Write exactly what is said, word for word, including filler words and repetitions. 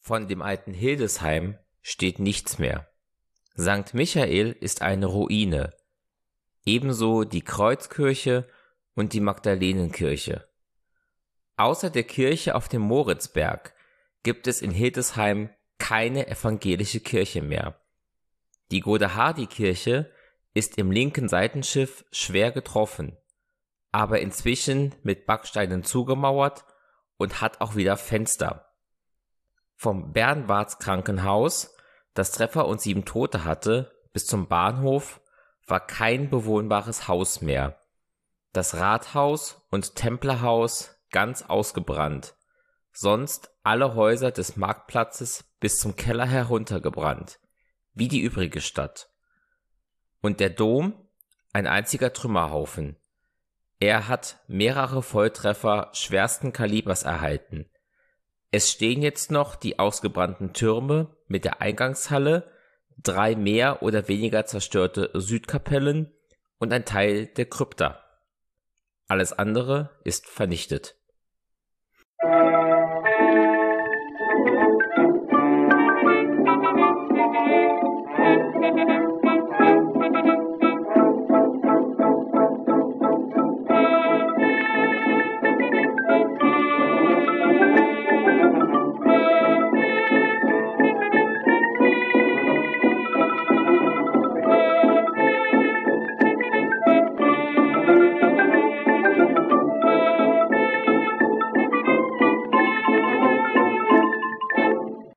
Von dem alten Hildesheim steht nichts mehr. Sankt Michael ist eine Ruine, ebenso die Kreuzkirche und die Magdalenenkirche. Außer der Kirche auf dem Moritzberg gibt es in Hildesheim keine evangelische Kirche mehr. Die Godehardy-Kirche ist im linken Seitenschiff schwer getroffen, aber inzwischen mit Backsteinen zugemauert und hat auch wieder Fenster. Vom Bernwarts-Krankenhaus, das Treffer und sieben Tote hatte, bis zum Bahnhof war kein bewohnbares Haus mehr. Das Rathaus und Templerhaus ganz ausgebrannt, sonst alle Häuser des Marktplatzes bis zum Keller heruntergebrannt, wie die übrige Stadt. Und der Dom, ein einziger Trümmerhaufen. Er hat mehrere Volltreffer schwersten Kalibers erhalten. Es stehen jetzt noch die ausgebrannten Türme mit der Eingangshalle, drei mehr oder weniger zerstörte Südkapellen und ein Teil der Krypta. Alles andere ist vernichtet.